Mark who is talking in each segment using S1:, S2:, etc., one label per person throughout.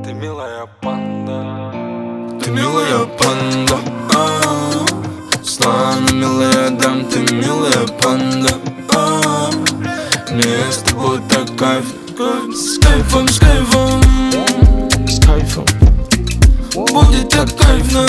S1: Ты милая панда,
S2: ты милая панда, Слана милая дам, ты милая панда, мне с тобой так кайф. С кайфом, с кайфом, с кайфом. Будет так кайфно.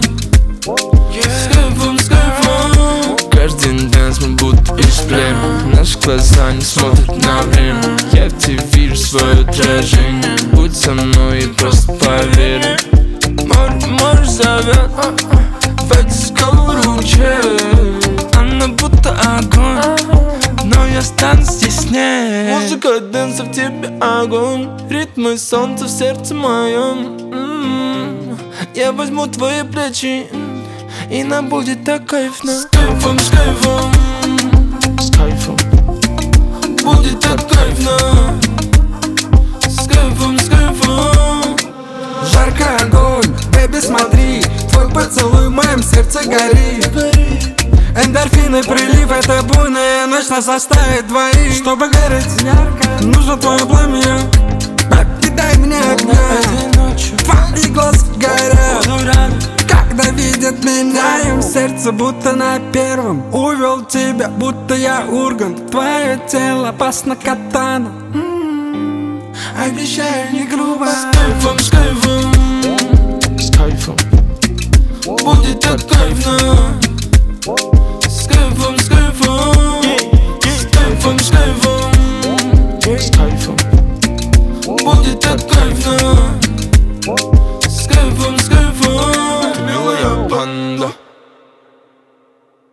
S2: С кайфом, с кайфом. Каждый день мы будто из племя. Наши глаза не смотрят на время. Я в тебе вижу свое отражение. Будь со мной и просто поверь. Море зовет в эти скалы ручей. Она будто огонь, но я стану здесь с ней. Музыка дэнса в тебе огонь, ритмы солнца в сердце моем. Я возьму твои плечи, и нам будет так кайфно. С кайфом, с кайфом, с кайфом. Будет так кайфно. С кайфом, с кайфом.
S3: Жаркий огонь, бэби, смотри, твой поцелуй в моем сердце горит. Эндорфины прилив, это буйная ночь нас заставит двоих. Чтобы гореть ярко, нужно твое пламя. Бэби, дай мне огня. Твои глаза горят, когда видят меня. Им сердце будто на первом. Увел тебя, будто я Ургант. Твое тело опасно катана. Обещаю, не грубо.
S2: С кайфом, с кайфом, с кайфом. Будет так кайфно. С кайфом, с кайфом.